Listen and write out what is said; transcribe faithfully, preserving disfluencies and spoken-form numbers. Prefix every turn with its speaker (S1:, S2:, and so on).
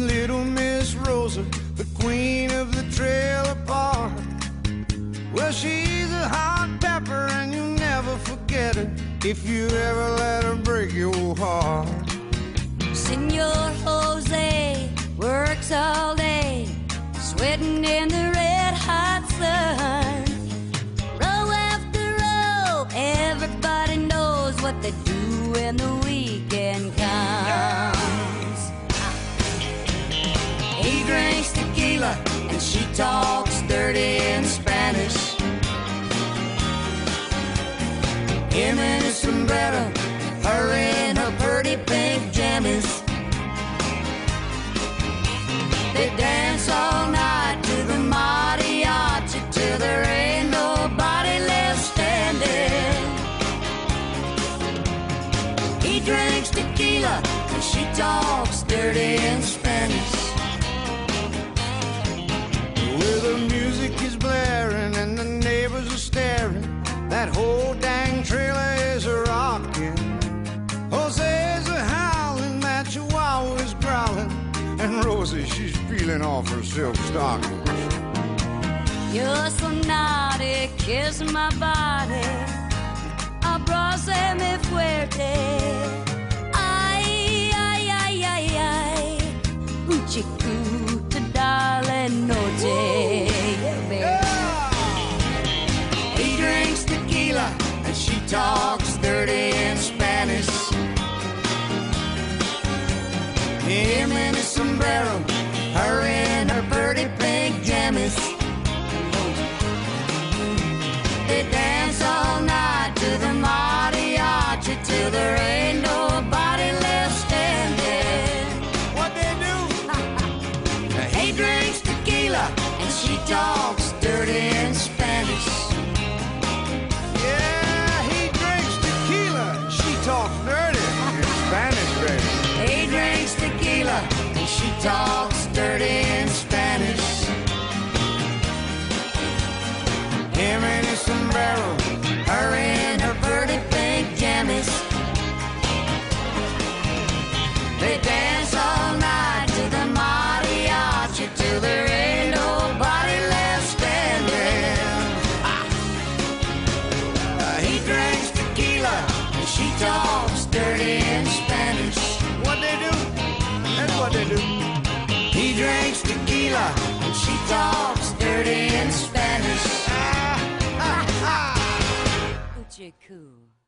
S1: Little Miss Rosa, the queen of the trailer park. Well, she's a hot pepper and you'll never forget her if you ever let her break your heart.
S2: Senor Jose works all day, sweating in the red hot sun. Row after row, everybody knows what they do when the weekend comes. He drinks tequila and she talks dirty in Spanish. Him in his sombrero, her in her pretty pink jammies. They dance all night to the mariachi till there ain't nobody left standing. He drinks tequila and she talks dirty in Spanish.
S1: Well, the music is blaring and the neighbors are staring. That whole dang trailer is a rockin'. Jose's a howling, that chihuahua's growling, and Rosie, she's peeling off her silk stockings.
S2: You're so naughty, kiss my body, abrázame fuerte. Ay, ay, ay, ay, ay, un chiquito dale noche.
S1: Yeah.
S2: He drinks tequila and she talks dirty in Spanish.
S1: Him in his sombrero,
S2: Her in her pretty pink jammies. They dance all night to the mariachi till there ain't nobody left standing.
S1: what they do?
S2: He drinks tequila and she talks dirty in Spanish.
S1: Yeah, he drinks tequila and she talks dirty in Spanish, baby.
S2: He drinks tequila and she talks dirty in Spanish.
S1: Him in his sombrero,
S2: Her in her pretty pink jammies. They dance all night to the mariachi till there ain't nobody left standing.
S1: uh,
S2: He drinks tequila and she talks dirty in Spanish.
S1: what they do? That's what they do.
S2: He drinks tequila and she talks dirty in Spanish.
S1: Ah, ah, ah.
S2: Uche cool.